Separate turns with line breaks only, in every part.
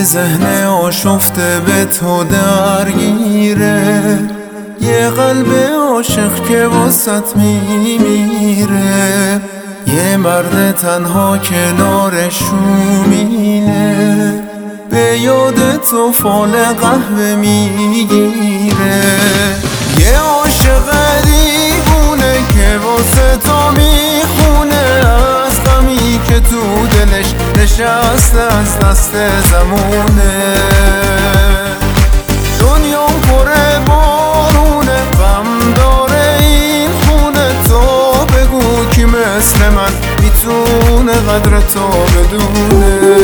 یه ذهن آشفته به تو درگیره، یه قلب عاشق که واسط میمیره، یه مرد تنها کنارش شومینه، به یاد تو فال قهوه میگیره. یه عاشق دیوونه که واسه تو میخونه، از غمی که تو دلش نشسته از دست زمونه. دنیا پر بارونه، غم داره این خونه، تو بگو کی مثل من میتونه قدر تو بدونه.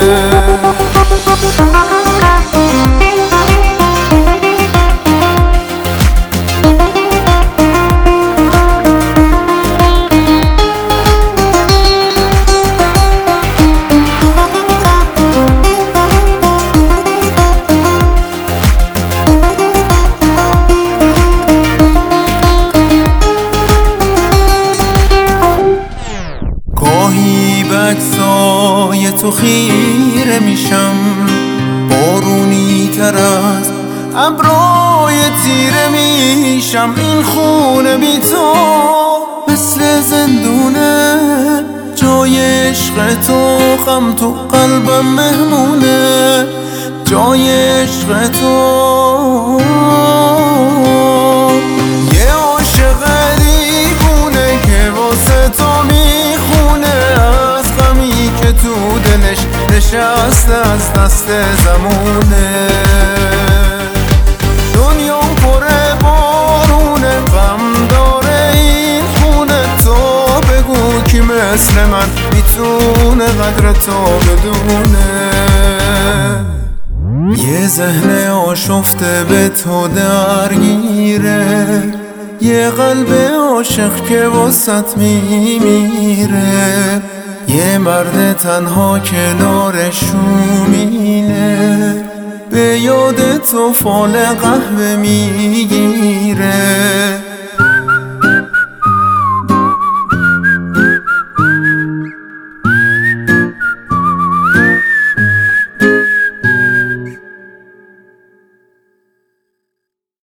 گاهی به عکسای تو خیره میشم، بارونی تر از ابرای تیره میشم. این خونه بی تو مثل زندونه، جای عشق تو غم تو قلبم مهمونه، جای عشق تو. یه عاشق دیوونه که واسه تو تو دلش نشسته از دست زمونه. دنیا پر بارونه، غم داره این خونه، تو بگو کی مثل من میتونه قدر تو بدونه. یه ذهن آشفته به تو درگیره، یه قلب عاشق که واسط میمیره، یه مرد تنها کنارش شومینه، به یاد تو فال قهوه میگیره.